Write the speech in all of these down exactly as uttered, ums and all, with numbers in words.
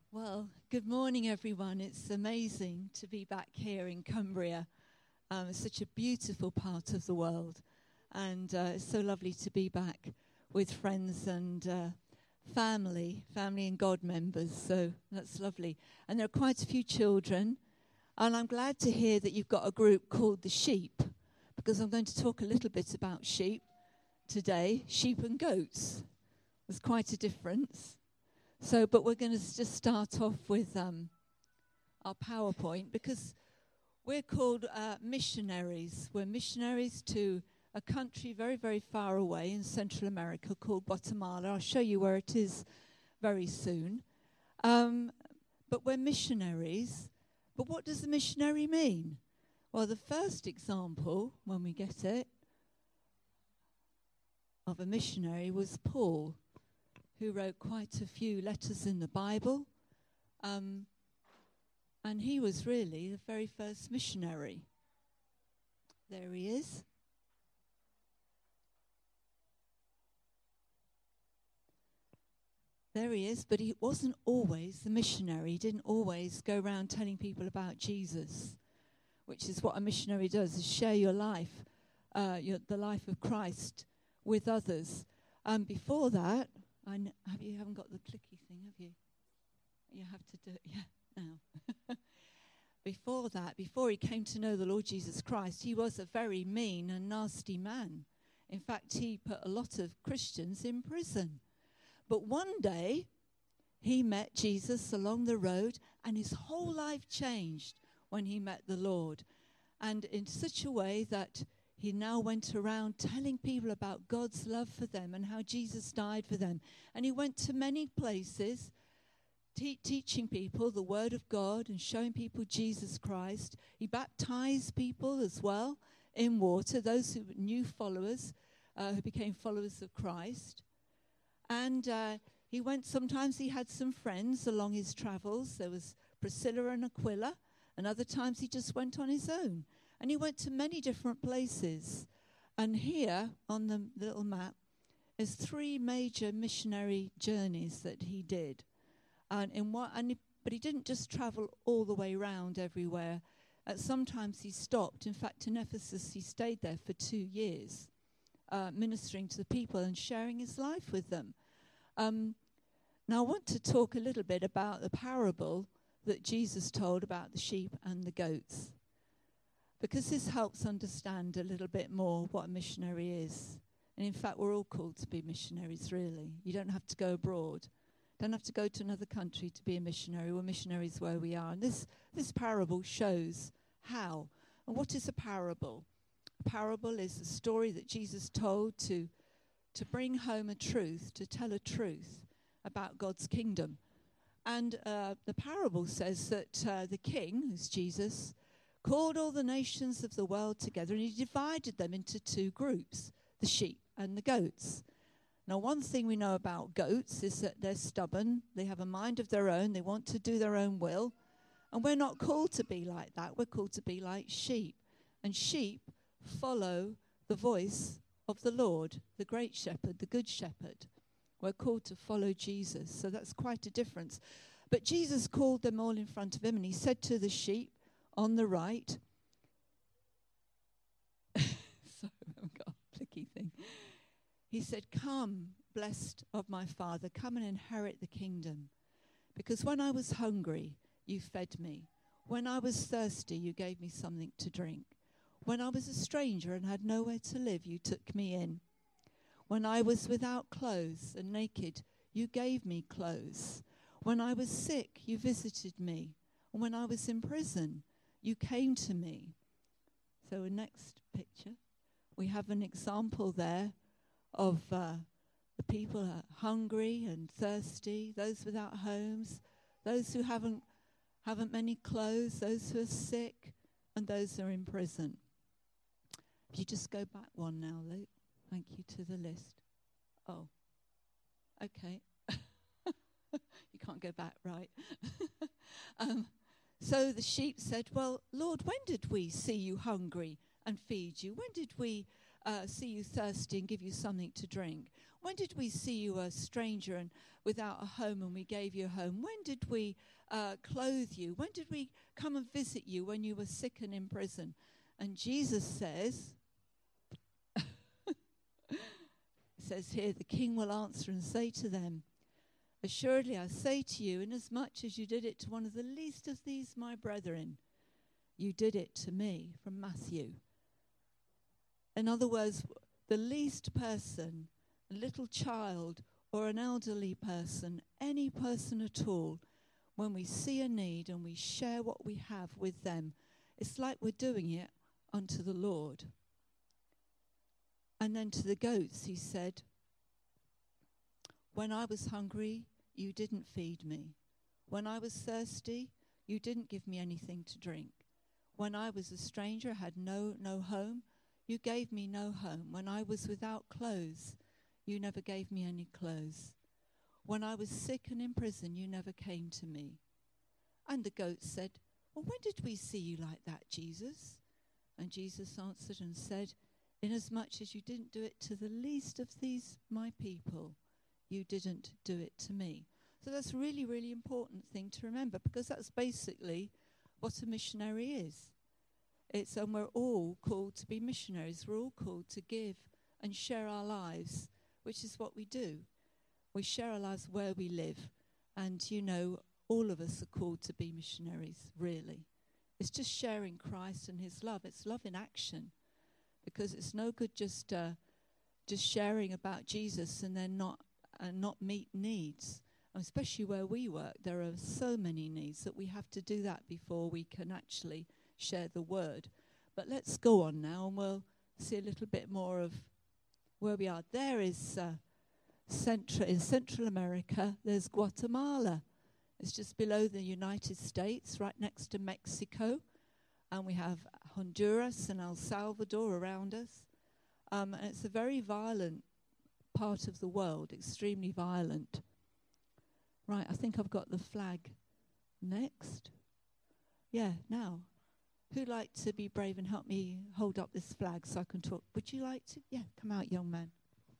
Well, good morning, everyone. It's amazing to be back here in Cumbria. Um, it's such a beautiful part of the world, and uh, it's so lovely to be back with friends and uh, family, family and God members, so that's lovely. And there are quite a few children, and I'm glad to hear that you've got a group called the Sheep, because I'm going to talk a little bit about sheep today. Sheep and goats. There's quite a difference. So, but we're going to just start off with um, our PowerPoint, because we're called uh, missionaries. We're missionaries to a country very, very far away in Central America called Guatemala. I'll show you where it is very soon. Um, but we're missionaries. But what does a missionary mean? Well, the first example, when we get it, of a missionary was Paul, who wrote quite a few letters in the Bible. Um, and he was really the very first missionary. There he is. There he is, but he wasn't always the missionary. He didn't always go around telling people about Jesus, which is what a missionary does, is share your life, uh, your, the life of Christ with others. Um, before that, I kn- have you haven't got the clicky thing, have you? You have to do it, yeah, now. Before that, before he came to know the Lord Jesus Christ, he was a very mean and nasty man. In fact, he put a lot of Christians in prison. But one day, he met Jesus along the road, and his whole life changed when he met the Lord. And in such a way that he now went around telling people about God's love for them and how Jesus died for them. And he went to many places te- teaching people the word of God and showing people Jesus Christ. He baptized people as well in water, those who were new followers, uh, who became followers of Christ. And uh, he went, sometimes he had some friends along his travels. There was Priscilla and Aquila, and other times he just went on his own. And he went to many different places. And here on the little map is three major missionary journeys that he did. And in what, and he, but he didn't just travel all the way around everywhere. Uh, sometimes he stopped. In fact, in Ephesus, he stayed there for two years, uh, ministering to the people and sharing his life with them. Um, now, I want to talk a little bit about the parable that Jesus told about the sheep and the goats, because this helps understand a little bit more what a missionary is. And in fact, we're all called to be missionaries, really. You don't have to go abroad. Don't have to go to another country to be a missionary. We're missionaries where we are. And this, this parable shows how. And what is a parable? A parable is a story that Jesus told to, to bring home a truth, to tell a truth about God's kingdom. And uh, the parable says that uh, the king, who's Jesus, called all the nations of the world together, and he divided them into two groups, the sheep and the goats. Now, one thing we know about goats is that they're stubborn, they have a mind of their own, they want to do their own will, and we're not called to be like that. We're called to be like sheep, and sheep follow the voice of the Lord, the great shepherd, the good shepherd. We're called to follow Jesus, so that's quite a difference. But Jesus called them all in front of him, and he said to the sheep on the right, sorry, I've got a clicky thing. He said, "Come, blessed of my Father, come and inherit the kingdom. Because when I was hungry, you fed me. When I was thirsty, you gave me something to drink. When I was a stranger and had nowhere to live, you took me in. When I was without clothes and naked, you gave me clothes. When I was sick, you visited me. And when I was in prison, you came to me." So the next picture, we have an example there of uh, the people are hungry and thirsty, those without homes, those who haven't haven't many clothes, those who are sick, and those who are in prison. If you just go back one now, Luke. Thank you, to the list. Oh, okay. You can't go back, right? um, So the sheep said, "Well, Lord, when did we see you hungry and feed you? When did we uh, see you thirsty and give you something to drink? When did we see you a stranger and without a home and we gave you a home? When did we uh, clothe you? When did we come and visit you when you were sick and in prison? And Jesus says, says here, the king will answer and say to them, assuredly I say to you, inasmuch as you did it to one of the least of these my brethren, you did it to me. From Matthew. In other words, the least person, a little child or an elderly person, any person at all, when we see a need and we share what we have with them, it's like we're doing it unto the Lord. And then to the goats he said, when I was hungry, you didn't feed me. When I was thirsty, you didn't give me anything to drink. When I was a stranger, had no no home, you gave me no home. When I was without clothes, you never gave me any clothes. When I was sick and in prison, you never came to me. And the goats said, well, when did we see you like that, Jesus? And Jesus answered and said, inasmuch as you didn't do it to the least of these my people, you didn't do it to me. So that's a really, really important thing to remember, because that's basically what a missionary is. It's, and we're all called to be missionaries. We're all called to give and share our lives, which is what we do. We share our lives where we live. And, you know, all of us are called to be missionaries, really. It's just sharing Christ and his love. It's love in action. Because it's no good just uh, just sharing about Jesus and then not uh, not meet needs. And especially where we work, there are so many needs that we have to do that before we can actually share the word. But let's go on now and we'll see a little bit more of where we are. There is uh, Central, in Central America, there's Guatemala. It's just below the United States, right next to Mexico. And we have Honduras and El Salvador around us. Um, and it's a very violent part of the world, extremely violent. Right, I think I've got the flag next. Yeah, now. Who'd like to be brave and help me hold up this flag so I can talk? Would you like to? Yeah, come out, young man.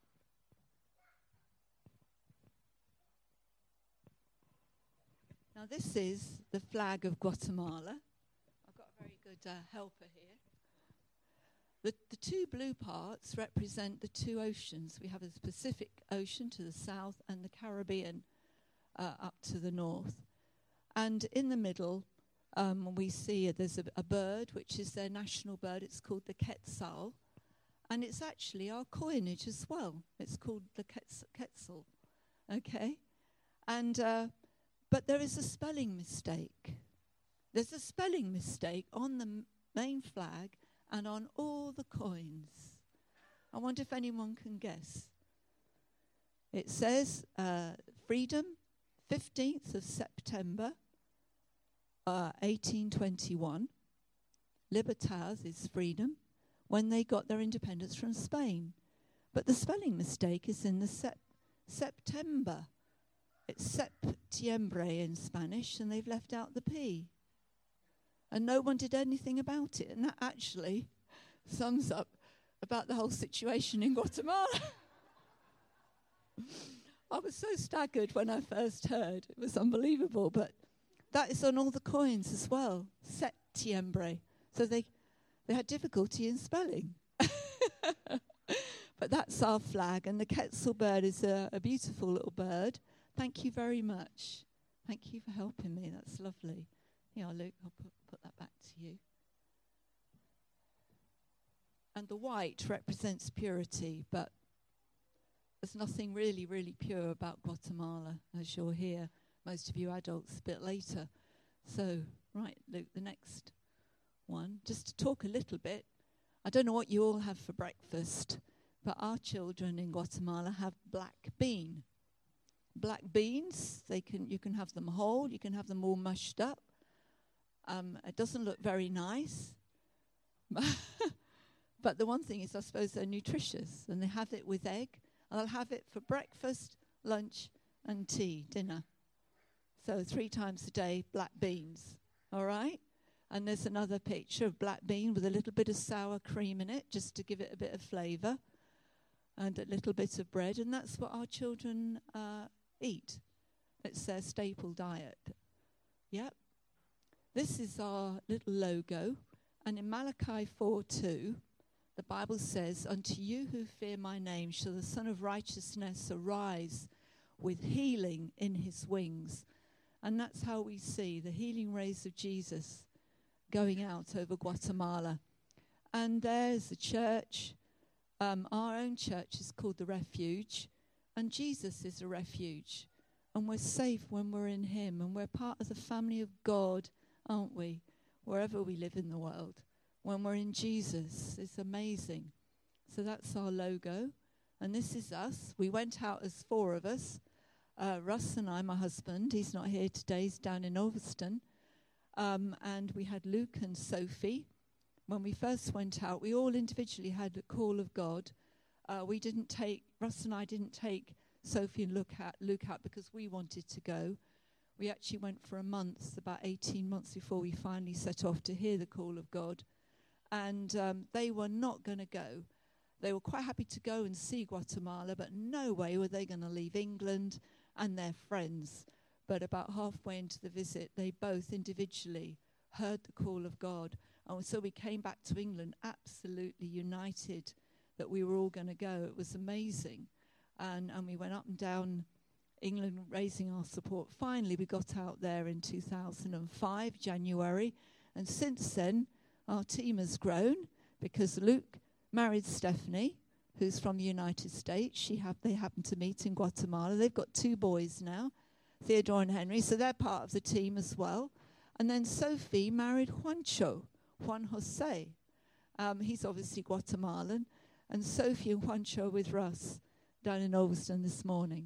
Now, this is the flag of Guatemala. I've got a very good uh, helper here. The, the two blue parts represent the two oceans. We have the Pacific Ocean to the south and the Caribbean uh, up to the north. And in the middle, um, we see uh, there's a, a bird, which is their national bird. It's called the quetzal. And it's actually our coinage as well. It's called the quetz- quetzal. Okay? And... Uh, But there is a spelling mistake. There's a spelling mistake on the m- main flag and on all the coins. I wonder if anyone can guess. It says uh, freedom, fifteenth of September, uh, eighteen twenty-one. Libertad is freedom, when they got their independence from Spain. But the spelling mistake is in the sep- September. It's septiembre in Spanish, and they've left out the P. And no one did anything about it. And that actually sums up about the whole situation in Guatemala. I was so staggered when I first heard. It was unbelievable. But that is on all the coins as well. Septiembre. So they, they had difficulty in spelling. But that's our flag. And the quetzal bird is a, a beautiful little bird. Thank you very much. Thank you for helping me. That's lovely. Yeah, Luke, I'll put, put that back to you. And the white represents purity, but there's nothing really, really pure about Guatemala, as you'll hear most of you adults a bit later. So, right, Luke, the next one. Just to talk a little bit, I don't know what you all have for breakfast, but our children in Guatemala have black bean. Black beans, they can you can have them whole, you can have them all mushed up. Um, it doesn't look very nice. But the one thing is, I suppose they're nutritious, and they have it with egg. And they'll have it for breakfast, lunch, and tea, dinner. So three times a day, black beans, all right? And there's another picture of black bean with a little bit of sour cream in it, just to give it a bit of flavour, and a little bit of bread. And that's what our children uh, eat. It's their staple diet. Yep. This is our little logo. And in Malachi four two, the Bible says, "Unto you who fear my name shall the Son of Righteousness arise with healing in his wings." And that's how we see the healing rays of Jesus going out over Guatemala. And there's the church. Um, our own church is called the Refuge. And Jesus is a refuge. And we're safe when we're in him. And we're part of the family of God, aren't we? Wherever we live in the world. When we're in Jesus, it's amazing. So that's our logo. And this is us. We went out as four of us. Uh, Russ and I, my husband, he's not here today, he's down in Ulverston. Um, and we had Luke and Sophie. When we first went out, we all individually had a call of God. Uh, we didn't take, Russ and I didn't take Sophie and Luke out, Luke out because we wanted to go. We actually went for a month, about eighteen months before we finally set off to hear the call of God. And um, they were not going to go. They were quite happy to go and see Guatemala, but no way were they going to leave England and their friends. But about halfway into the visit, they both individually heard the call of God. And so we came back to England absolutely united that we were all going to go. It was amazing. And, and we went up and down England raising our support. Finally, we got out there in two thousand five, January. And since then, our team has grown because Luke married Stephanie, who's from the United States. She have, they happen to meet in Guatemala. They've got two boys now, Theodore and Henry, so they're part of the team as well. And then Sophie married Juancho, Juan Jose. Um, he's obviously Guatemalan. And Sophie and Juancho are with Russ down in Ulverston this morning.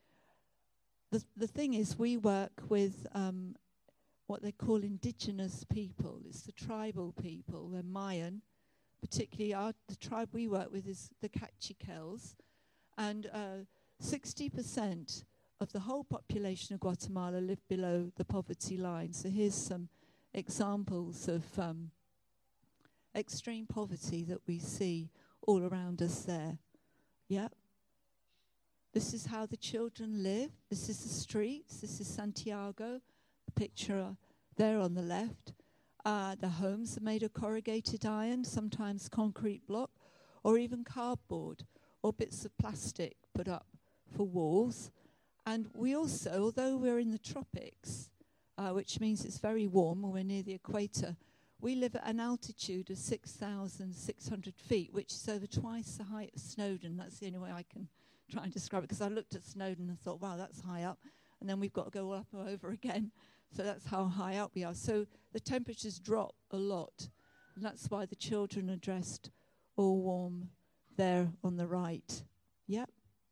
The, the thing is, we work with um, what they call indigenous people. It's the tribal people. They're Mayan. Particularly our, the tribe we work with is the Cachiquels. And uh, sixty percent of the whole population of Guatemala live below the poverty line. So here's some examples of um, extreme poverty that we see all around us there. Yeah. This is how the children live. This is the streets. This is Santiago. The picture uh, there on the left. Uh, the homes are made of corrugated iron, sometimes concrete block, or even cardboard, or bits of plastic put up for walls. And we also, although we're in the tropics, uh, which means it's very warm, when we're near the equator, we live at an altitude of six thousand six hundred feet, which is over twice the height of Snowdon. That's the only way I can try and describe it, because I looked at Snowdon and thought, wow, that's high up. And then we've got to go up and over again. So that's how high up we are. So the temperatures drop a lot. And that's why the children are dressed all warm there on the right. Yep.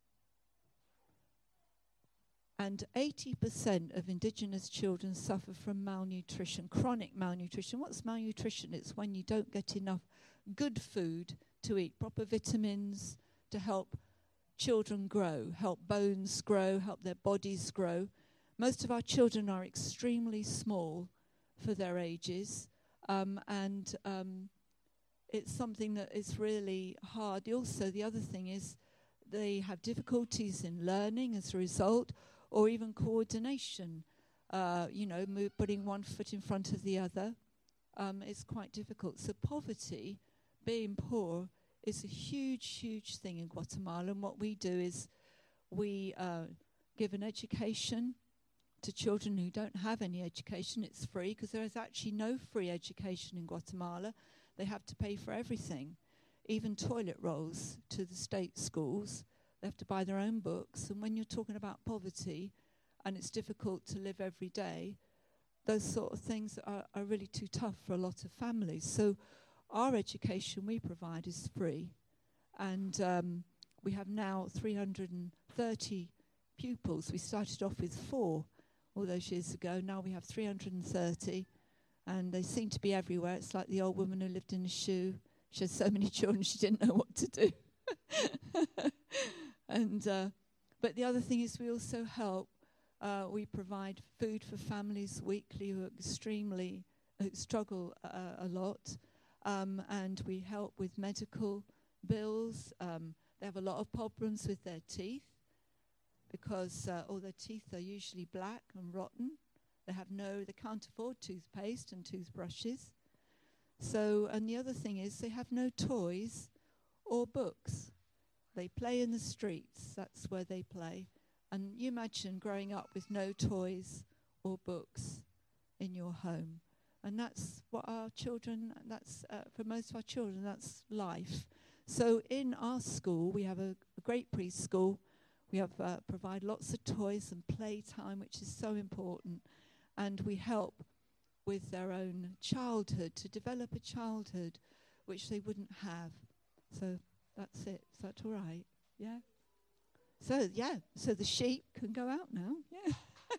And eighty percent of indigenous children suffer from malnutrition, chronic malnutrition. What's malnutrition? It's when you don't get enough good food to eat, proper vitamins to help children grow, help bones grow, help their bodies grow. Most of our children are extremely small for their ages, um, and um, it's something that is really hard. Also, the other thing is they have difficulties in learning as a result, or even coordination. Uh, you know, move, putting one foot in front of the other um, is quite difficult. So poverty, being poor, is a huge, huge thing in Guatemala. And what we do is we uh, give an education to children who don't have any education. It's free, because there is actually no free education in Guatemala. They have to pay for everything, even toilet rolls to the state schools. They have to buy their own books. And when you're talking about poverty and it's difficult to live every day, those sort of things are, are really too tough for a lot of families. So our education we provide is free. And um, we have now three hundred thirty pupils. We started off with four all those years ago. Now we have three hundred thirty. And they seem to be everywhere. It's like the old woman who lived in a shoe. She had so many children she didn't know what to do. And uh, but the other thing is we also help. Uh, we provide food for families weekly who are extremely who struggle uh, a lot, um, and we help with medical bills. Um, they have a lot of problems with their teeth because uh, all their teeth are usually black and rotten. They have no, they can't afford toothpaste and toothbrushes. So, and the other thing is they have no toys or books. They play in the streets. That's where they play. And you imagine growing up with no toys or books in your home. And that's what our children, that's uh, for most of our children, that's life. So in our school, we have a, a great preschool. We have uh, provide lots of toys and playtime, which is so important. And we help with their own childhood, to develop a childhood which they wouldn't have. So that's it. Is that all right? Yeah? So, yeah. So the sheep can go out now. Yeah.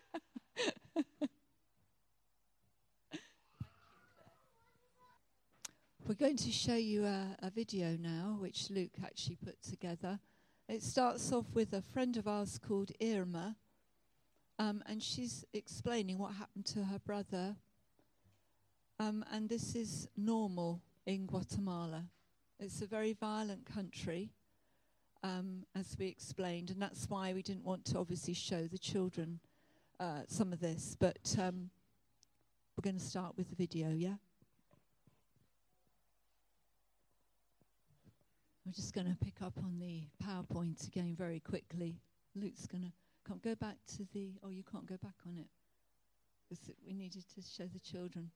We're going to show you a, a video now, which Luke actually put together. It starts off with a friend of ours called Irma, um, and she's explaining what happened to her brother. Um, and this is normal in Guatemala. It's a very violent country, um, as we explained, and that's why we didn't want to obviously show the children uh, some of this. But um, we're going to start with the video, yeah? We're just going to pick up on the PowerPoint again very quickly. Luke's going to come. Go back to the... Oh, you can't go back on it. Because we needed to show the children.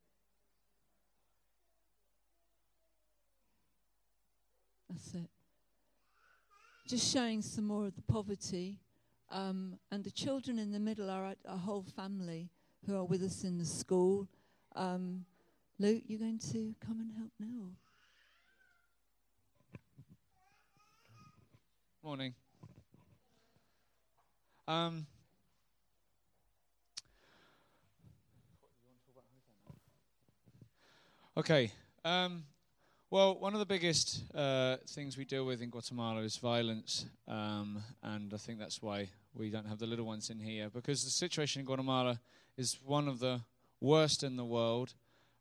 That's it. Just showing some more of the poverty. Um, and the children in the middle are a whole family who are with us in the school. Um, Luke, you're going to come and help now? Morning. Um, okay. Um, well, one of the biggest uh, things we deal with in Guatemala is violence, um, and I think that's why we don't have the little ones in here, because the situation in Guatemala is one of the worst in the world,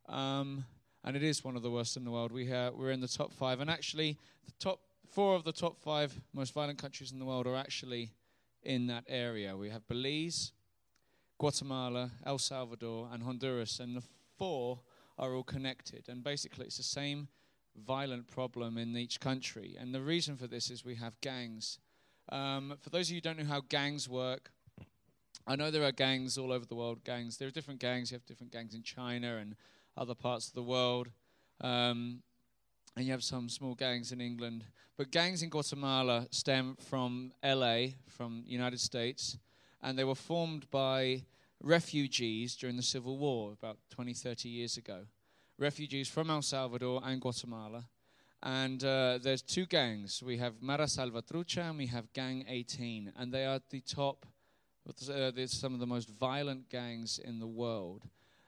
um, and it is one of the worst in the world. We ha- we're in the top five, and actually the top Four of the top five most violent countries in the world are actually in that area. We have Belize, Guatemala, El Salvador, and Honduras, and the four are all connected. And basically, it's the same violent problem in each country. And the reason for this is we have gangs. Um, for those of you who don't know how gangs work, I know there are gangs all over the world. Gangs. There are different gangs. You have different gangs in China and other parts of the world. Um, and you have some small gangs in England. But gangs in Guatemala stem from L A, from the United States, and they were formed by refugees during the Civil War about twenty, thirty years ago. Refugees from El Salvador and Guatemala. And uh, there's two gangs. We have Mara Salvatrucha and we have Gang eighteen. And they are the top, uh, they're some of the most violent gangs in the world.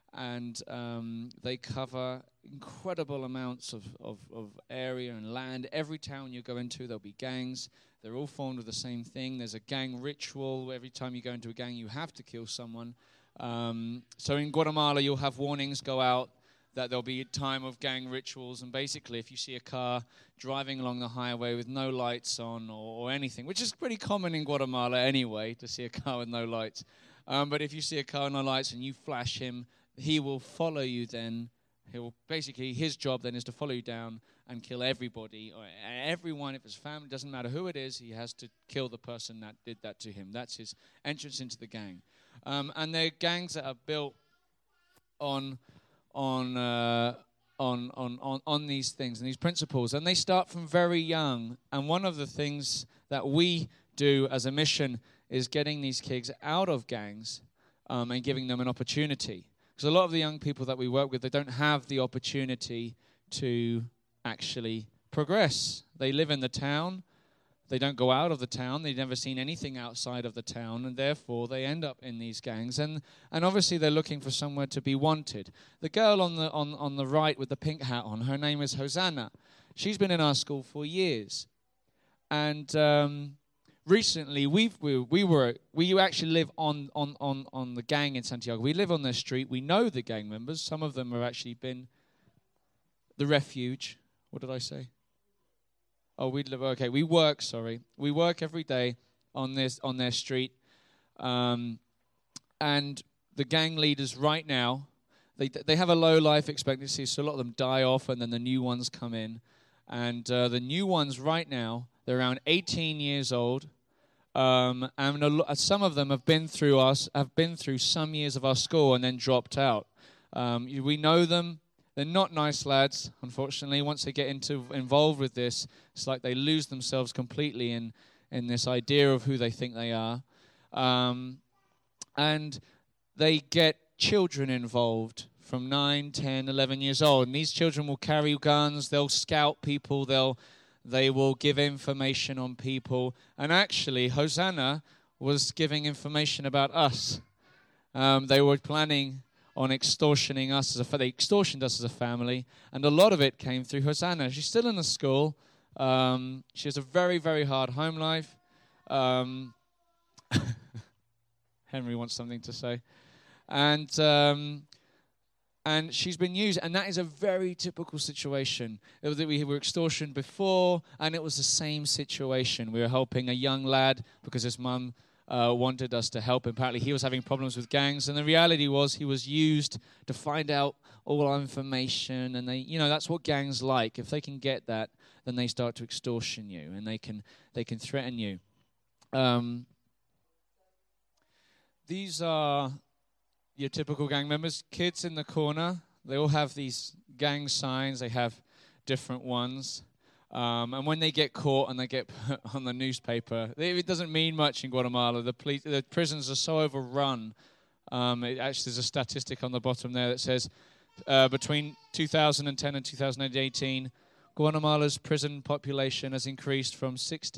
And um, they cover incredible amounts of, of, of area and land. Every town you go into, there'll be gangs. They're all formed of the same thing. There's a gang ritual. Every time you go into a gang, you have to kill someone. Um, so in Guatemala, you'll have warnings go out that there'll be a time of gang rituals. And basically, if you see a car driving along the highway with no lights on or, or anything, which is pretty common in Guatemala anyway, to see a car with no lights. Um, but if you see a car with no lights and you flash him, he will follow you then. He'll basically, his job then is to follow you down and kill everybody, or everyone. If it's family, doesn't matter who it is, he has to kill the person that did that to him. That's his entrance into the gang. Um, and they're gangs that are built on, on, uh, on, on, on, on these things and these principles. And they start from very young. And one of the things that we do as a mission is getting these kids out of gangs um, and giving them an opportunity. Because a lot of the young people that we work with, they don't have the opportunity to actually progress. They live in the town. They don't go out of the town. They've never seen anything outside of the town, and therefore they end up in these gangs. And and obviously they're looking for somewhere to be wanted. The girl on the on, on the right with the pink hat on, her name is Hosanna. She's been in our school for years. And um, recently, we've, we we were we actually live on, on, on, on the gang in Santiago. We live on their street. We know the gang members. Some of them have actually been the refuge. What did I say? Oh, we live. Okay, we work. Sorry, we work every day on this on their street, um, and the gang leaders right now, they they have a low life expectancy, so a lot of them die off, and then the new ones come in, and uh, the new ones right now, they're around eighteen years old. Um, and a lo- some of them have been through us, have been through some years of our school and then dropped out. Um, you- we know them. They're not nice lads, unfortunately. Once they get into involved with this, it's like they lose themselves completely in, in this idea of who they think they are. Um, and they get children involved from nine, ten, eleven years old. And these children will carry guns, they'll scout people, they'll They will give information on people. And actually, Hosanna was giving information about us. Um, they were planning on extortioning us as a they extortioned us as a family, and a lot of it came through Hosanna. She's still in the school. Um, she has a very, very hard home life. Um, Henry wants something to say. And... Um, And she's been used, and that is a very typical situation. It was that we were extortion before, and it was the same situation. We were helping a young lad because his mum uh, wanted us to help him. Apparently, he was having problems with gangs, and the reality was he was used to find out all our information. And they, you know, that's what gangs like. If they can get that, then they start to extortion you, and they can they can threaten you. Um, these are your typical gang members. Kids in the corner, they all have these gang signs. They have different ones. Um, and when they get caught and they get put on the newspaper, it doesn't mean much in Guatemala. The, police, the prisons are so overrun. Um, it actually, there's a statistic on the bottom there that says uh, between two thousand ten and two thousand eighteen, Guatemala's prison population has increased from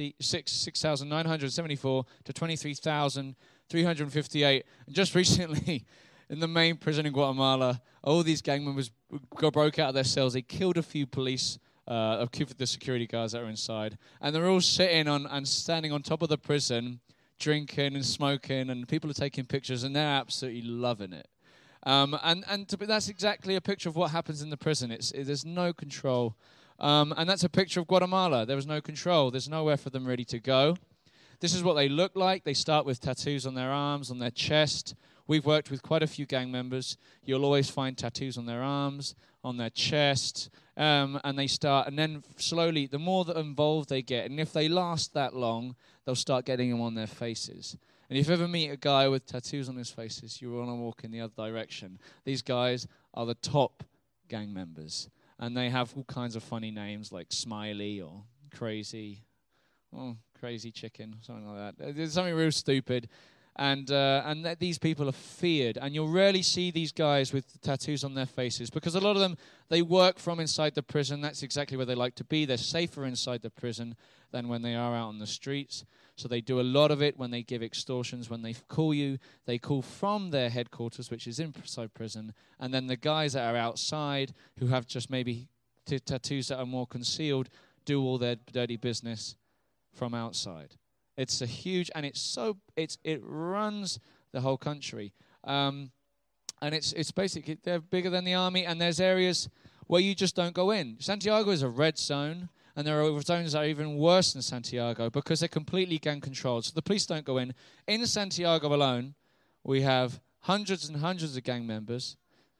six thousand nine hundred seventy-four to twenty-three thousand three hundred fifty-eight. And just recently, in the main prison in Guatemala, all these gang members got broke out of their cells. They killed a few police, uh, the security guards that are inside, and they're all sitting on and standing on top of the prison, drinking and smoking, and people are taking pictures, and they're absolutely loving it. Um, and and to, that's exactly a picture of what happens in the prison. It's it, there's no control, um, and that's a picture of Guatemala. There is no control. There's nowhere for them really to go. This is what they look like. They start with tattoos on their arms, on their chest. We've worked with quite a few gang members. You'll always find tattoos on their arms, on their chest, um, and they start, and then slowly, the more that involved they get, and if they last that long, they'll start getting them on their faces. And if you ever meet a guy with tattoos on his faces, you want to walk in the other direction. These guys are the top gang members, and they have all kinds of funny names like Smiley or Crazy, oh, Crazy Chicken, something like that. There's something real stupid. And uh, and th- these people are feared. And you'll rarely see these guys with tattoos on their faces because a lot of them, they work from inside the prison. That's exactly where they like to be. They're safer inside the prison than when they are out on the streets. So they do a lot of it when they give extortions. When they call you, they call from their headquarters, which is inside prison. And then the guys that are outside, who have just maybe t- tattoos that are more concealed, do all their dirty business from outside. It's a huge, and it's so, it's it runs the whole country. Um, and it's it's basically, they're bigger than the army, and there's areas where you just don't go in. Santiago is a red zone, and there are zones that are even worse than Santiago because they're completely gang controlled. So the police don't go in. In Santiago alone, we have hundreds and hundreds of gang members,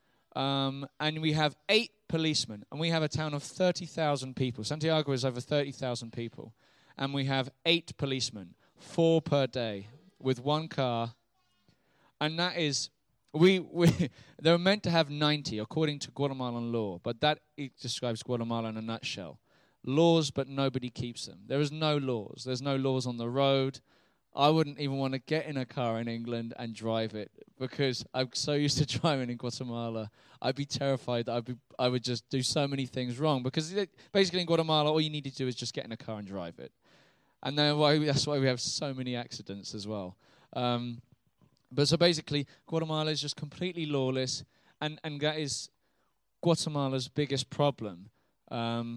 um, and we have eight policemen, and we have a town of thirty thousand people. Santiago is over thirty thousand people. And we have eight policemen, four per day, with one car. And that is, we, we they're meant to have ninety, according to Guatemalan law. But that it describes Guatemala in a nutshell. Laws, but nobody keeps them. There is no laws. There's no laws on the road. I wouldn't even want to get in a car in England and drive it because I'm so used to driving in Guatemala. I'd be terrified that I'd be, I would just do so many things wrong because it, basically in Guatemala, all you need to do is just get in a car and drive it. And then why, that's why we have so many accidents as well. Um, but so basically, Guatemala is just completely lawless, and, and that is Guatemala's biggest problem. Um,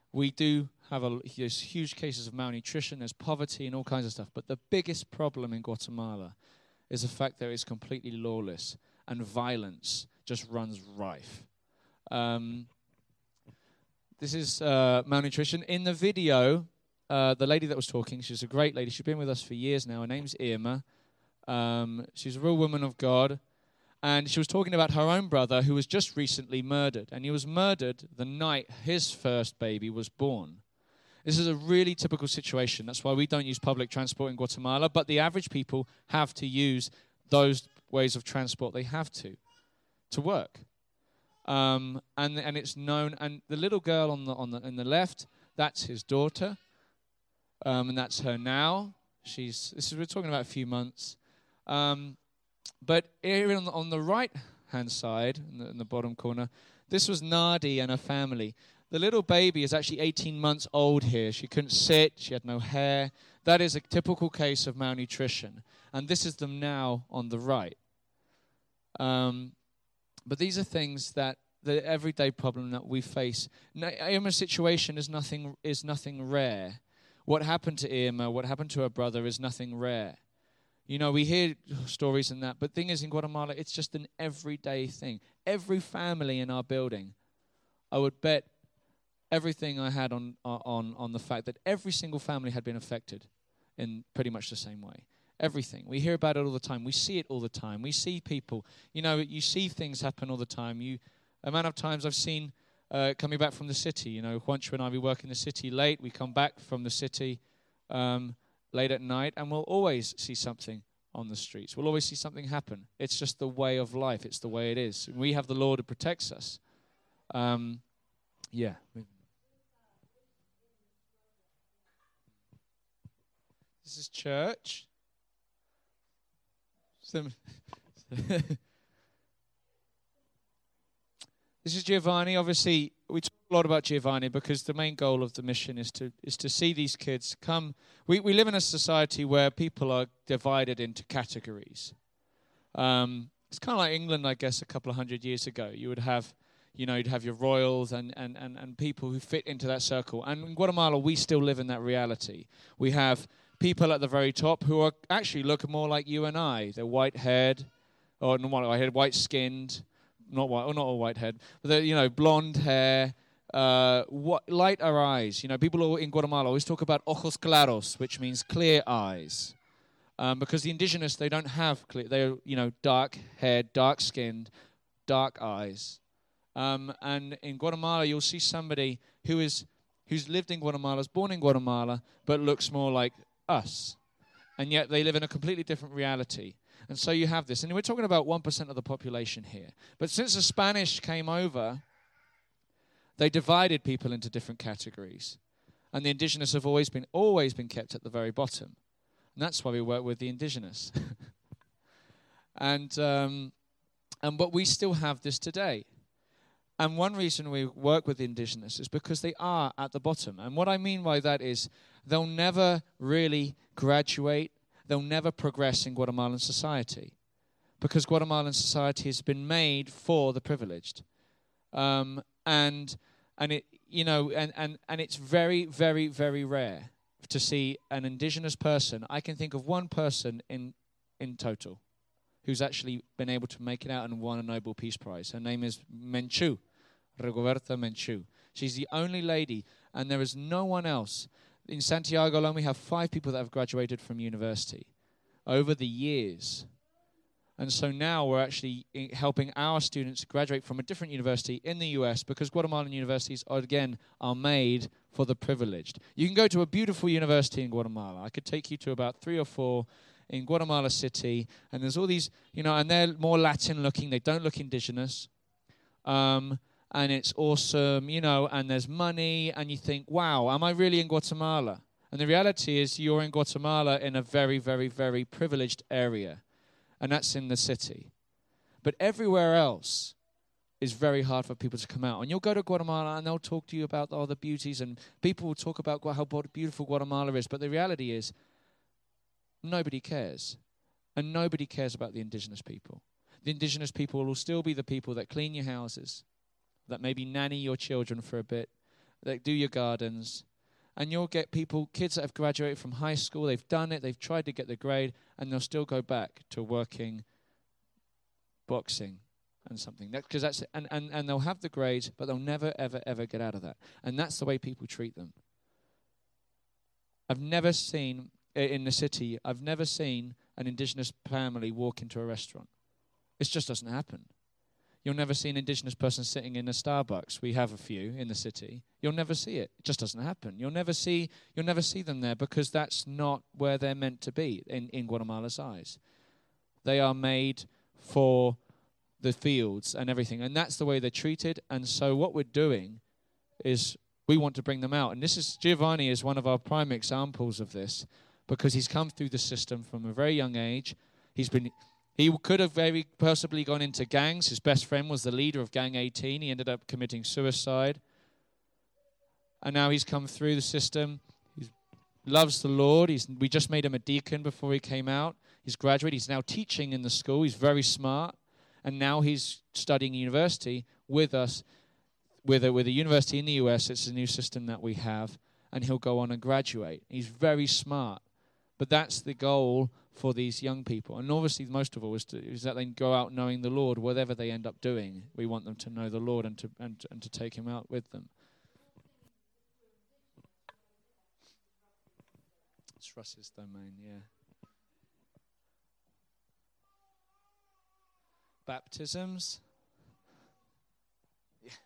we do have a, there's huge cases of malnutrition, there's poverty and all kinds of stuff. But the biggest problem in Guatemala is the fact that it's completely lawless and violence just runs rife. Um, this is uh, malnutrition. In the video, uh, the lady that was talking, she's a great lady. She's been with us for years now. Her name's Irma. Um, she's a real woman of God. And she was talking about her own brother who was just recently murdered. And he was murdered the night his first baby was born. This is a really typical situation. That's why we don't use public transport in Guatemala. But the average people have to use those ways of transport. They have to, to work. Um, and and it's known. And the little girl on the on the on the left, that's his daughter. Um, and that's her now. She's. This is we're talking about a few months. Um, But here on the, on the right-hand side, in the, in the bottom corner, this was Nadi and her family. The little baby is actually eighteen months old here. She couldn't sit. She had no hair. That is a typical case of malnutrition. And this is them now on the right. Um, but these are things that the everyday problem that we face. Irma's situation is nothing is nothing rare. What happened to Irma, what happened to her brother is nothing rare. You know, we hear stories and that, but thing is, in Guatemala, it's just an everyday thing. Every family in our building, I would bet everything I had on on on the fact that every single family had been affected in pretty much the same way. Everything. We hear about it all the time. We see it all the time. We see people. You know, you see things happen all the time. You, amount of times I've seen uh, coming back from the city. You know, Juancho and I, we work in the city late. We come back from the city Um, late at night, and we'll always see something on the streets. We'll always see something happen. It's just the way of life. It's the way it is. We have the Lord who protects us. Um, yeah. This is church. This is Giovanni. Obviously, we talk a lot about Giovanni because the main goal of the mission is to is to see these kids come. We we live in a society where people are divided into categories. Um, it's kind of like England, I guess, a couple of hundred years ago. You would have, you know, you'd have your royals and, and, and, and people who fit into that circle. And in Guatemala, we still live in that reality. We have people at the very top who are actually look more like you and I. They're white-haired, or not white-haired, white-skinned. Not white, or not all white head, but they're, you know, blonde hair, uh, what, lighter eyes. You know, people in Guatemala always talk about ojos claros, which means clear eyes, um, because the indigenous, they don't have clear. They're, you know, dark haired, dark skinned, dark eyes. Um, and in Guatemala, you'll see somebody who is who's lived in Guatemala, is born in Guatemala, but looks more like us, and yet they live in a completely different reality. And so you have this. And we're talking about one percent of the population here. But since the Spanish came over, they divided people into different categories. And the indigenous have always been always been kept at the very bottom. And that's why we work with the indigenous. and um, and but we still have this today. And one reason we work with the indigenous is because they are at the bottom. And what I mean by that is they'll never really graduate. They'll never progress in Guatemalan society because Guatemalan society has been made for the privileged. Um, and, and it, you know, and, and, and it's very, very, very rare to see an indigenous person. I can think of one person in, in total who's actually been able to make it out and won a Nobel Peace Prize. Her name is Menchú, Rigoberta Menchú. She's the only lady, and there is no one else. In Santiago alone, we have five people that have graduated from university over the years. And so now we're actually helping our students graduate from a different university in the U S because Guatemalan universities, are, again, are made for the privileged. You can go to a beautiful university in Guatemala. I could take you to about three or four in Guatemala City, and there's all these, you know, and they're more Latin-looking. They don't look indigenous. Um... And it's awesome, you know, and there's money, and you think, wow, am I really in Guatemala? And the reality is you're in Guatemala in a very, very, very privileged area, and that's in the city. But everywhere else is very hard for people to come out. And you'll go to Guatemala, and they'll talk to you about all the beauties, and people will talk about how beautiful Guatemala is. But the reality is nobody cares, and nobody cares about the indigenous people. The indigenous people will still be the people that clean your houses, that maybe nanny your children for a bit, that do your gardens, and you'll get people, kids that have graduated from high school, they've done it, they've tried to get the grade, and they'll still go back to working boxing and something. Because that, that's and, and, and they'll have the grades, but they'll never, ever, ever get out of that. And that's the way people treat them. I've never seen, in the city, I've never seen an indigenous family walk into a restaurant. It just doesn't happen. You'll never see an indigenous person sitting in a Starbucks. We have a few in the city. You'll never see it. It just doesn't happen. You'll never see you'll never see them there because that's not where they're meant to be in, in Guatemala's eyes. They are made for the fields and everything, and that's the way they're treated. And so what we're doing is we want to bring them out. And this is Giovanni is one of our prime examples of this because he's come through the system from a very young age. He's been He could have very possibly gone into gangs. His best friend was the leader of Gang eighteen. He ended up committing suicide. And now he's come through the system. He loves the Lord. He's, we just made him a deacon before he came out. He's graduated. He's now teaching in the school. He's very smart. And now he's studying university with us, with a, with a university in the U S. It's a new system that we have. And he'll go on and graduate. He's very smart. But that's the goal for these young people. And obviously, most of all, is, to, is that they go out knowing the Lord, whatever they end up doing. We want them to know the Lord and to and, and to take him out with them. It's Russ's domain, yeah. Baptisms. Yeah.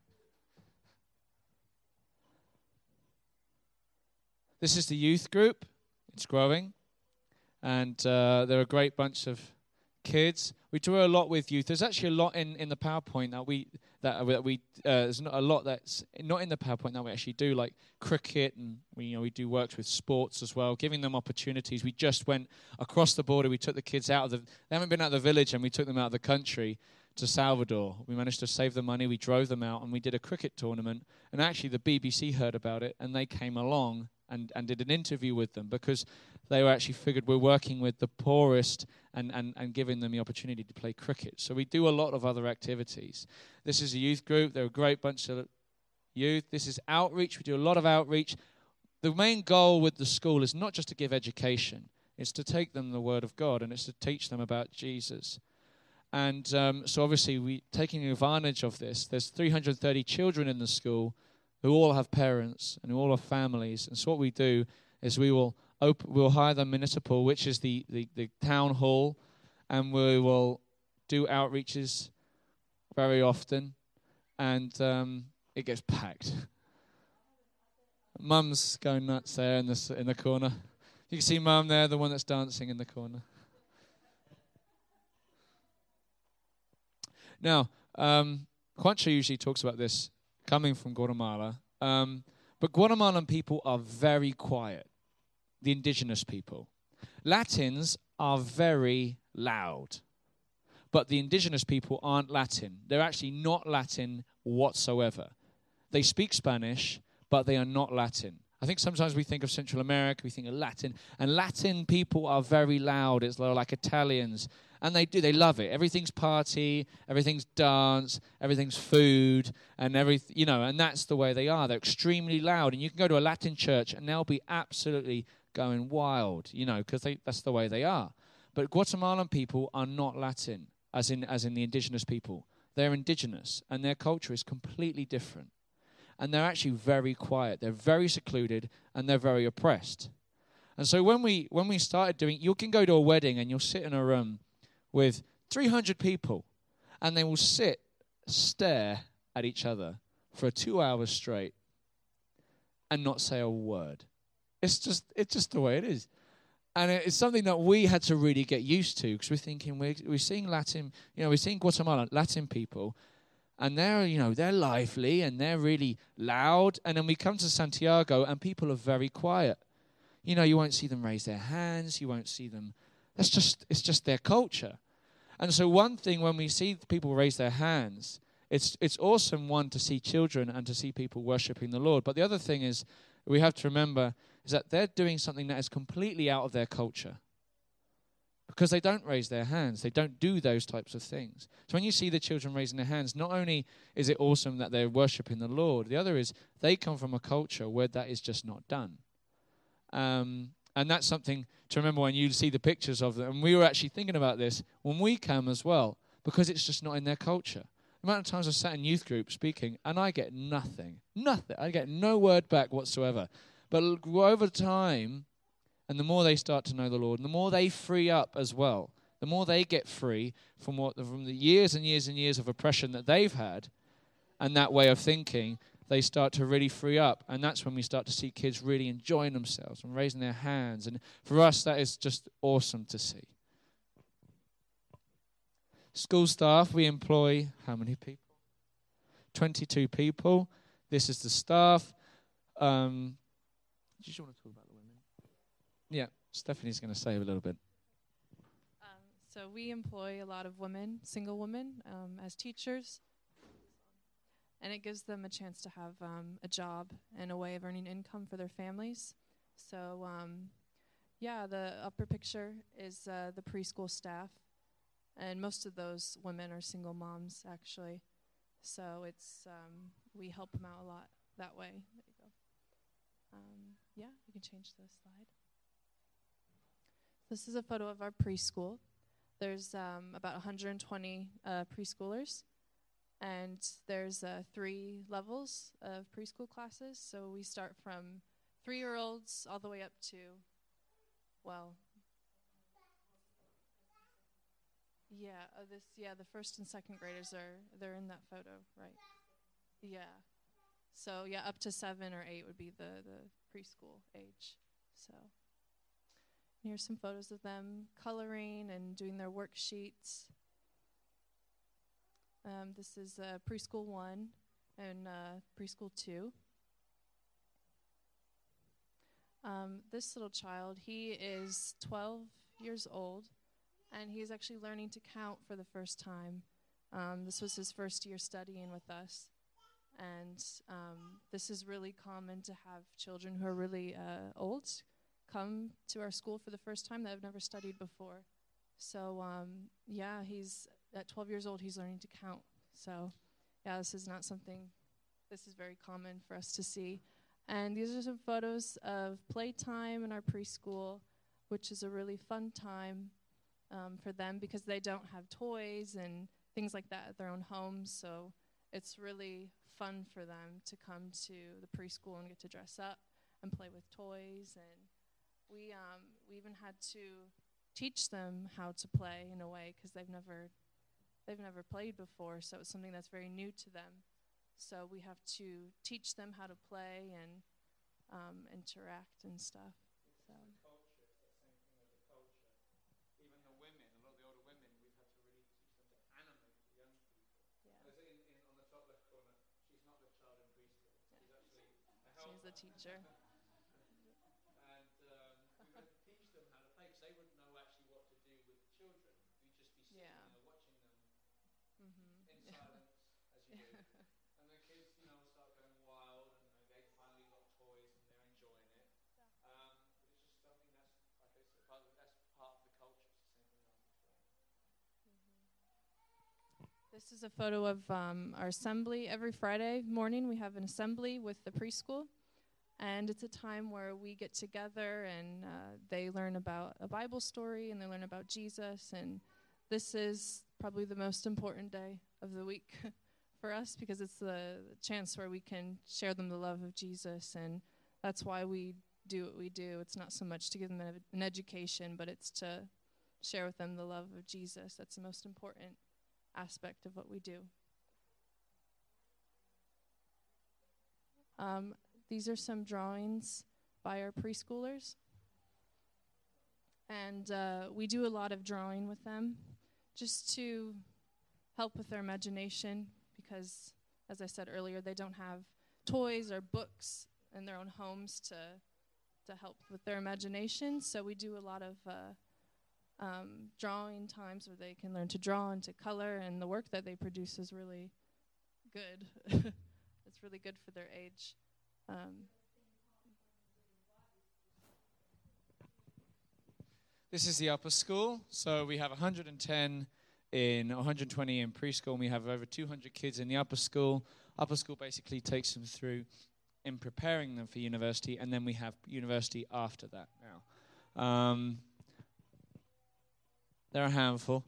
This is the youth group. It's growing. And uh, they're a great bunch of kids. We do a lot with youth. There's actually a lot in, in the PowerPoint that we that we, that we uh, there's not a lot that's not in the PowerPoint that we actually do, like cricket, and we you know we do works with sports as well, giving them opportunities. We just went across the border. We took the kids out of the they haven't been out of the village, and we took them out of the country to Salvador. We managed to save the money. We drove them out, and we did a cricket tournament. And actually, the B B C heard about it, and they came along and and did an interview with them because they were actually figured we're working with the poorest and, and, and giving them the opportunity to play cricket. So we do a lot of other activities. This is a youth group. They're a great bunch of youth. This is outreach. We do a lot of outreach. The main goal with the school is not just to give education. It's to take them the Word of God, and it's to teach them about Jesus. And um, so obviously, we taking advantage of this. There's three hundred thirty children in the school who all have parents and who all have families. And so what we do is we will Open, we'll hire the municipal, which is the, the, the town hall, and we will do outreaches very often, and um, it gets packed. Mum's going nuts there in the, in the corner. You can see Mum there, the one that's dancing in the corner. Now, um, Juancho usually talks about this coming from Guatemala, um, but Guatemalan people are very quiet. The indigenous people. Latins are very loud, but the indigenous people aren't Latin. They're actually not Latin whatsoever. They speak Spanish, but they are not Latin. I think sometimes we think of Central America, we think of Latin, and Latin people are very loud. It's like Italians, and they do. They love it. Everything's party, everything's dance, everything's food, and everything. You know, and that's the way they are. They're extremely loud, and you can go to a Latin church, and they'll be absolutely going wild, you know, because that's the way they are. But Guatemalan people are not Latin, as in as in the indigenous people. They're indigenous, and their culture is completely different. And they're actually very quiet. They're very secluded, and they're very oppressed. And so when we when we started doing, you can go to a wedding, and you'll sit in a room with three hundred people, and they will sit, stare at each other for two hours straight, and not say a word. It's just it's just the way it is. And it's something that we had to really get used to, because we're thinking, we're, we're seeing Latin, you know, we're seeing Guatemalan, Latin people, and they're, you know, they're lively and they're really loud. And then we come to Santiago and people are very quiet. You know, you won't see them raise their hands. You won't see them. That's just, it's just their culture. And so one thing, when we see people raise their hands, it's it's awesome, one, to see children and to see people worshiping the Lord. But the other thing is, we have to remember, is that they're doing something that is completely out of their culture. because they don't raise their hands. They don't do those types of things. So when you see the children raising their hands, not only is it awesome that they're worshiping the Lord, the other is they come from a culture where that is just not done. Um, and that's something to remember when you see the pictures of them. And we were actually thinking about this when we come as well, because it's just not in their culture. The amount of times I've sat in youth group speaking, and I get nothing. Nothing. I get no word back whatsoever. But over time, and the more they start to know the Lord, and the more they free up as well, the more they get free from what from the years and years and years of oppression that they've had, and that way of thinking, they start to really free up. And that's when we start to see kids really enjoying themselves and raising their hands. And for us, that is just awesome to see. School staff, we employ how many people? twenty-two people. This is the staff. Um, do you want to talk about the women? Yeah, Stephanie's going to say a little bit. Um, so we employ a lot of women, single women, um, as teachers. And it gives them a chance to have um, a job and a way of earning income for their families. So, um, yeah, the upper picture is uh, the preschool staff. And most of those women are single moms, actually. So it's um, we help them out a lot that way. There you go. Um, yeah, you can change the slide. This is a photo of our preschool. There's um, about one hundred twenty uh, preschoolers. And there's uh, three levels of preschool classes. So we start from three-year-olds all the way up to, well, yeah, uh, this yeah, the first and second graders are they're in that photo, right? Yeah. So yeah, up to seven or eight would be the the preschool age. So here's some photos of them coloring and doing their worksheets. Um, this is uh, preschool one and uh, preschool two. Um, this little child, he is twelve years old, and he's actually learning to count for the first time. Um, this was his first year studying with us, and um, this is really common to have children who are really uh, old come to our school for the first time that have never studied before. So, um, yeah, he's at twelve years old, he's learning to count. So, yeah, this is not something, this is very common for us to see. And these are some photos of playtime in our preschool, which is a really fun time um, for them because they don't have toys and things like that at their own homes. So it's really fun for them to come to the preschool and get to dress up and play with toys. And we um, we even had to teach them how to play in a way because they've never they've never played before. So it's something that's very new to them. So we have to teach them how to play and um, interact and stuff. So. It's the culture, it's the same thing with the culture. Even the women, a lot of the older women, we've had to really teach them to animate the young people. Yeah. As in, in, on the top left corner, she's not the child in preschool. She's actually a helper. She's the teacher. and um, we've had to teach them how to play because they wouldn't know actually what to do with the children. We'd just be sitting Yeah. there watching them mm-hmm. in Yeah. silence, as you do. And the kids, you know, start going wild, and they finally got toys, and they're enjoying it. Um, but it's just something that's, like I said, part of, that's part of the culture. It's the same thing I'm explaining. This is a photo of um, our assembly. Every Friday morning, we have an assembly with the preschool, and it's a time where we get together and uh, they learn about a Bible story and they learn about Jesus. And this is probably the most important day of the week. For us, because it's the chance where we can share them the love of Jesus, and that's why we do what we do. It's not so much to give them an education, but it's to share with them the love of Jesus. That's the most important aspect of what we do. Um, these are some drawings by our preschoolers, and uh, we do a lot of drawing with them just to help with their imagination. Because, as I said earlier, they don't have toys or books in their own homes to to help with their imagination. So we do a lot of uh, um, drawing times where they can learn to draw and to color, and the work that they produce is really good. It's really good for their age. Um, this is the upper school. So we have one hundred ten in, one hundred twenty in preschool, and we have over two hundred kids in the upper school. Upper school basically takes them through in preparing them for university, and then we have university after that now. Um, they're a handful.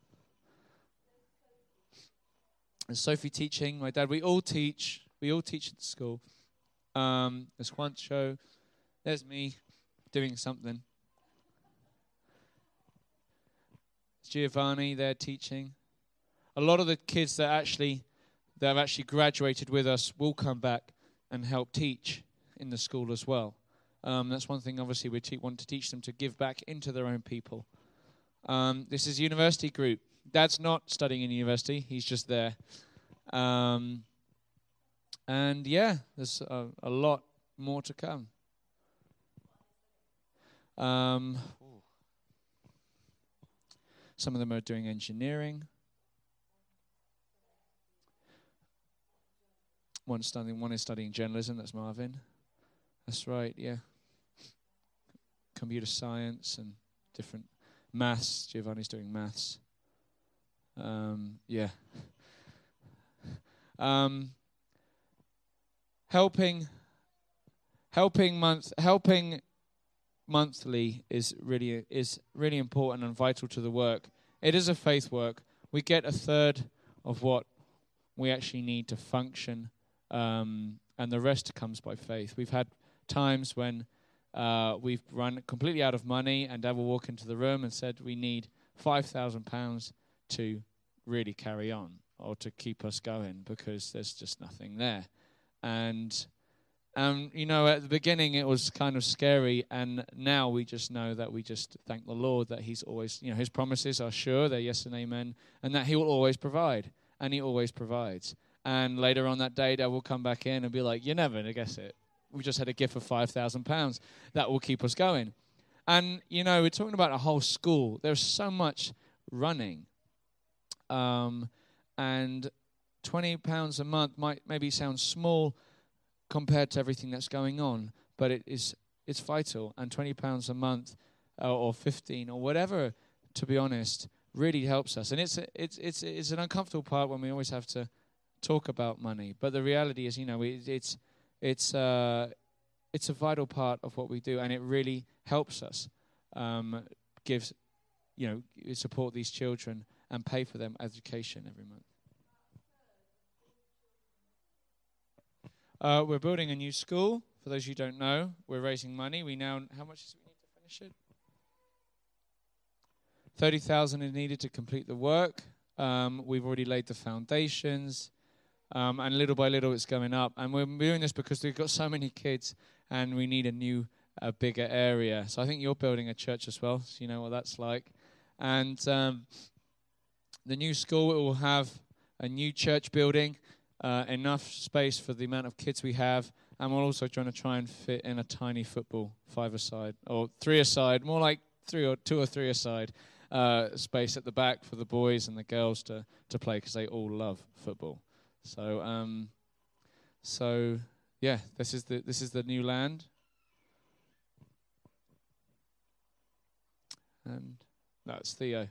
And Sophie teaching, my dad, we all teach. We all teach at the school. Um, there's Juancho. There's me doing something. Giovanni, they're teaching. A lot of the kids that actually that have actually graduated with us will come back and help teach in the school as well. Um, that's one thing, obviously, we te- want to teach them to give back into their own people. Um, this is university group. Dad's not studying in university. He's just there. Um, and, yeah, there's a, a lot more to come. Um, some of them are doing engineering. One studying, one is studying journalism. That's Marvin. That's right. Yeah. Computer science and different maths. Giovanni's doing maths. Um, yeah. Um, helping, helping month, helping monthly is really is really important and vital to the work. It is a faith work. We get a third of what we actually need to function. Um, and the rest comes by faith. We've had times when uh, we've run completely out of money, and Dad will walk into the room and said, we need five thousand pounds to really carry on or to keep us going because there's just nothing there. And, um, you know, at the beginning it was kind of scary, and now we just know that we just thank the Lord that he's always, you know, his promises are sure, they're yes and amen, and that he will always provide, and he always provides. And later on that day, Dad will come back in and be like, you're never going to guess it. We just had a gift of five thousand pounds. That will keep us going. And, you know, we're talking about a whole school. There's so much running. Um, and twenty pounds a month might maybe sound small compared to everything that's going on, but it is, it's vital. And twenty pounds a month uh, or fifteen or whatever, to be honest, really helps us. And it's a, it's it's it's an uncomfortable part when we always have to talk about money, but the reality is, you know, it, it's it's uh, it's a vital part of what we do, and it really helps us um, gives, you know, support these children and pay for them education every month. Uh, we're building a new school. For those who don't know, we're raising money. We now, how much do we need to finish it? thirty thousand is needed to complete the work. Um, we've already laid the foundations. Um, and little by little it's going up. And we're doing this because we've got so many kids and we need a new, uh, bigger area. So I think you're building a church as well, so you know what that's like. And um, the new school will have a new church building, uh, enough space for the amount of kids we have. And we're also trying to try and fit in a tiny football, five-a-side, or three-a-side, more like three or two or three-a-side uh, space at the back for the boys and the girls to, to play because they all love football. So, um, so yeah, this is the this is the new land, and no, it's Theo.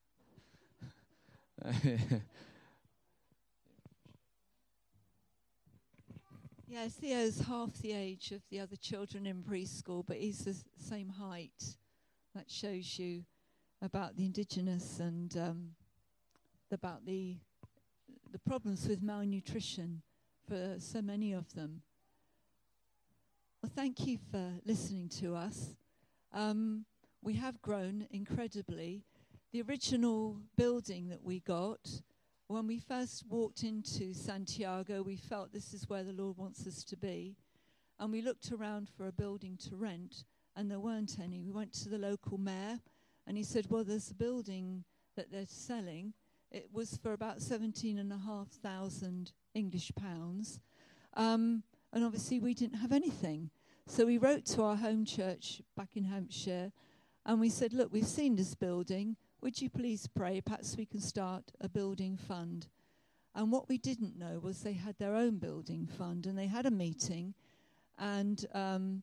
Yeah, Theo's half the age of the other children in preschool, but he's the same height. That shows you about the indigenous and um, about the. the problems with malnutrition for so many of them. Well, thank you for listening to us. Um, we have grown incredibly. The original building that we got, when we first walked into Santiago, we felt this is where the Lord wants us to be. And we looked around for a building to rent, and there weren't any. We went to the local mayor, and he said, well, there's a building that they're selling. It was for about seventeen and a half thousand English pounds. Um, and obviously we didn't have anything. So we wrote to our home church back in Hampshire and we said, look, we've seen this building. Would you please pray? Perhaps we can start a building fund. And what we didn't know was they had their own building fund, and they had a meeting, and um,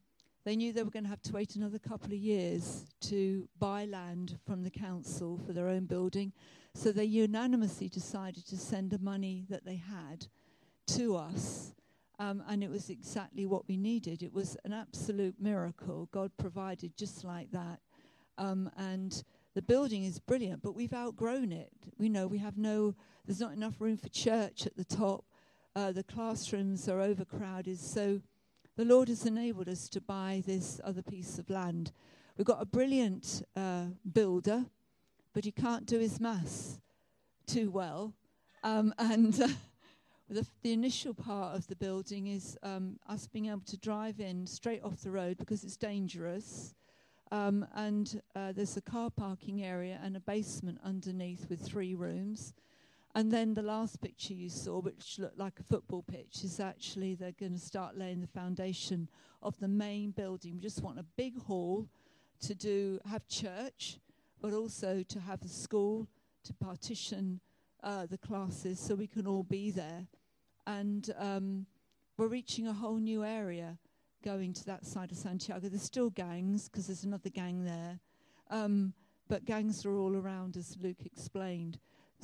They knew they were going to have to wait another couple of years to buy land from the council for their own building. So they unanimously decided to send the money that they had to us. Um, and it was exactly what we needed. It was an absolute miracle. God provided just like that. Um, and the building is brilliant, but we've outgrown it. We know we have no, there's not enough room for church at the top. Uh, the classrooms are overcrowded. So the Lord has enabled us to buy this other piece of land. We've got a brilliant uh, builder, but he can't do his maths too well. Um, and uh, the, the initial part of the building is um, us being able to drive in straight off the road because it's dangerous. Um, and uh, there's a car parking area and a basement underneath with three rooms. And then the last picture you saw, which looked like a football pitch, is actually they're going to start laying the foundation of the main building. We just want a big hall to do have church, but also to have a school, to partition uh, the classes so we can all be there. And um, we're reaching a whole new area going to that side of Santiago. There's still gangs, because there's another gang there. Um, but gangs are all around, as Luke explained.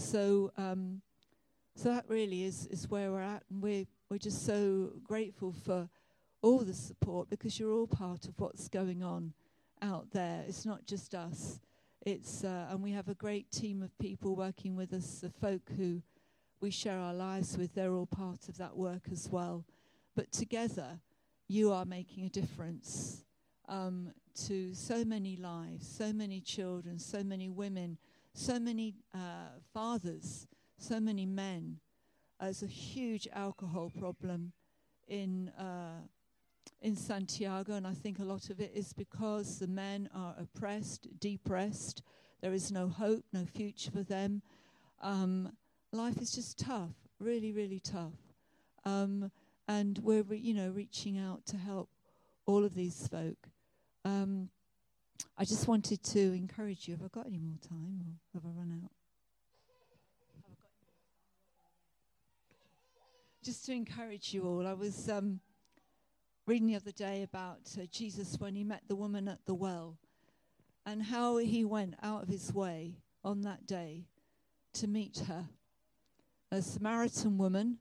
So um, so that really is, is where we're at. And we're, we're just so grateful for all the support, because you're all part of what's going on out there. It's not just us. It's uh, and we have a great team of people working with us, the folk who we share our lives with. They're all part of that work as well. But together, you are making a difference um, to so many lives, so many children, so many women, so many uh, fathers, so many men. Uh, there's a huge alcohol problem in uh, in Santiago, and I think a lot of it is because the men are oppressed, depressed. There is no hope, no future for them. Um, life is just tough, really, really tough. Um, and we're, re- you know, reaching out to help all of these folk. Um, I just wanted to encourage you. Have I got any more time, or have I run out? Just to encourage you all, I was um, reading the other day about uh, Jesus when he met the woman at the well, and how he went out of his way on that day to meet her. A Samaritan woman.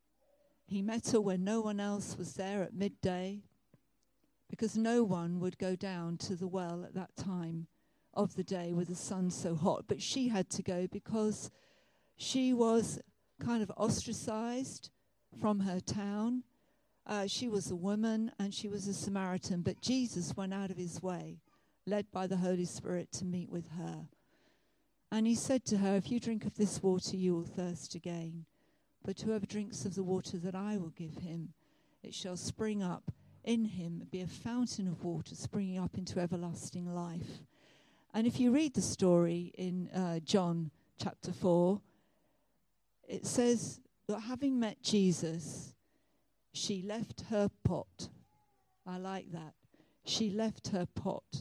He met her when no one else was there at midday, because no one would go down to the well at that time of the day with the sun so hot. But she had to go because she was kind of ostracized from her town. Uh, she was a woman and she was a Samaritan. But Jesus went out of his way, led by the Holy Spirit, to meet with her. And he said to her, if you drink of this water, you will thirst again. But whoever drinks of the water that I will give him, it shall spring up in him, be a fountain of water springing up into everlasting life. And if you read the story in uh, John chapter four, it says that having met Jesus, she left her pot. I like that. She left her pot.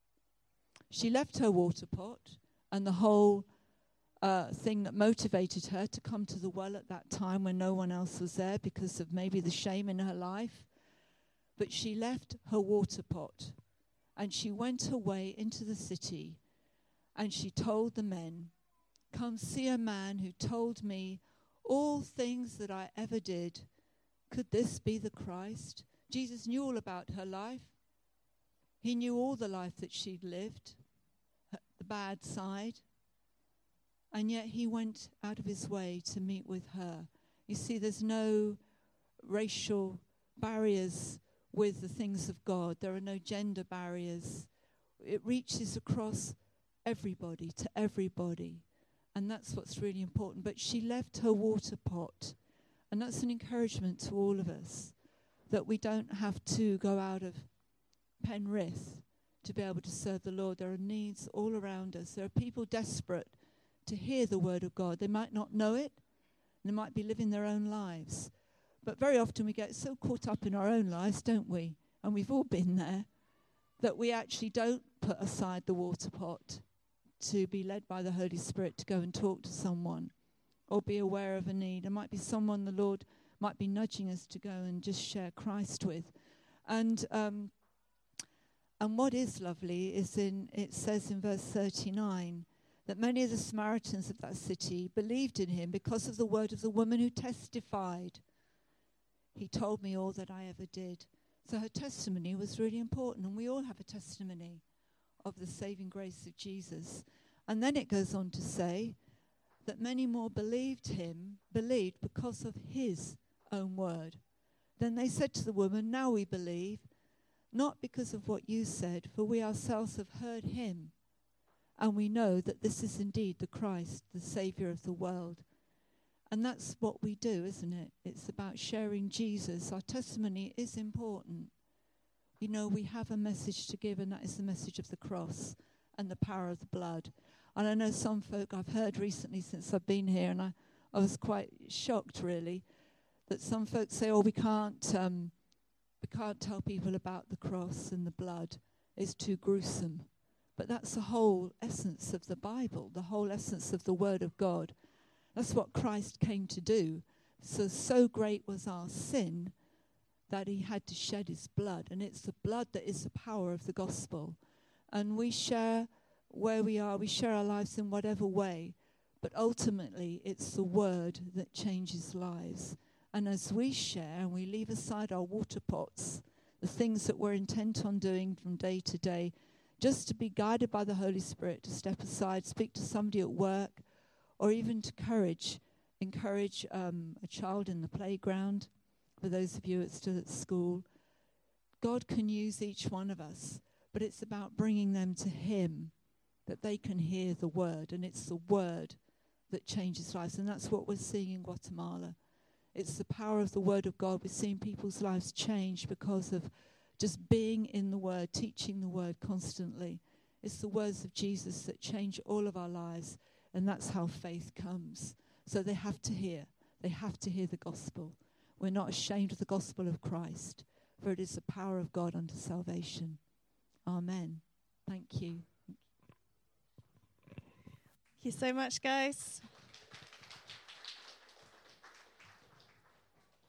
She left her water pot and the whole uh, thing that motivated her to come to the well at that time when no one else was there because of maybe the shame in her life. But she left her water pot and she went away into the city and she told the men, come see a man who told me all things that I ever did. Could this be the Christ? Jesus knew all about her life. He knew all the life that she'd lived, the bad side. And yet he went out of his way to meet with her. You see, there's no racial barriers with the things of God. There are no gender barriers. It reaches across everybody, to everybody. And that's what's really important. But she left her water pot. And that's an encouragement to all of us, that we don't have to go out of Penrith to be able to serve the Lord. There are needs all around us. There are people desperate to hear the word of God. They might not know it. They might be living their own lives. But very often we get so caught up in our own lives, don't we? And we've all been there, that we actually don't put aside the water pot to be led by the Holy Spirit to go and talk to someone or be aware of a need. There might be someone the Lord might be nudging us to go and just share Christ with. And um, And what is lovely is in, it says in verse thirty-nine, that many of the Samaritans of that city believed in him because of the word of the woman who testified. He told me all that I ever did. So her testimony was really important, and we all have a testimony of the saving grace of Jesus. And then it goes on to say that many more believed him, believed because of his own word. Then they said to the woman, now we believe, not because of what you said, for we ourselves have heard him, and we know that this is indeed the Christ, the Saviour of the world. And that's what we do, isn't it? It's about sharing Jesus. Our testimony is important. You know, we have a message to give, and that is the message of the cross and the power of the blood. And I know some folk I've heard recently since I've been here, and I, I was quite shocked, really, that some folks say, oh, we can't, um, we can't tell people about the cross and the blood. It's too gruesome. But that's the whole essence of the Bible, the whole essence of the Word of God. That's what Christ came to do. So, so great was our sin that he had to shed his blood. And it's the blood that is the power of the gospel. And we share where we are, we share our lives in whatever way. But ultimately, it's the word that changes lives. And as we share and we leave aside our water pots, the things that we're intent on doing from day to day, just to be guided by the Holy Spirit, to step aside, speak to somebody at work, or even to courage, encourage um, a child in the playground, for those of you that's still at school. God can use each one of us, but it's about bringing them to him, that they can hear the word, and it's the word that changes lives, and that's what we're seeing in Guatemala. It's the power of the word of God. We're seeing people's lives change because of just being in the word, teaching the word constantly. It's the words of Jesus that change all of our lives, and that's how faith comes. So they have to hear. They have to hear the gospel. We're not ashamed of the gospel of Christ, for it is the power of God unto salvation. Amen. Thank you. Thank you so much, guys.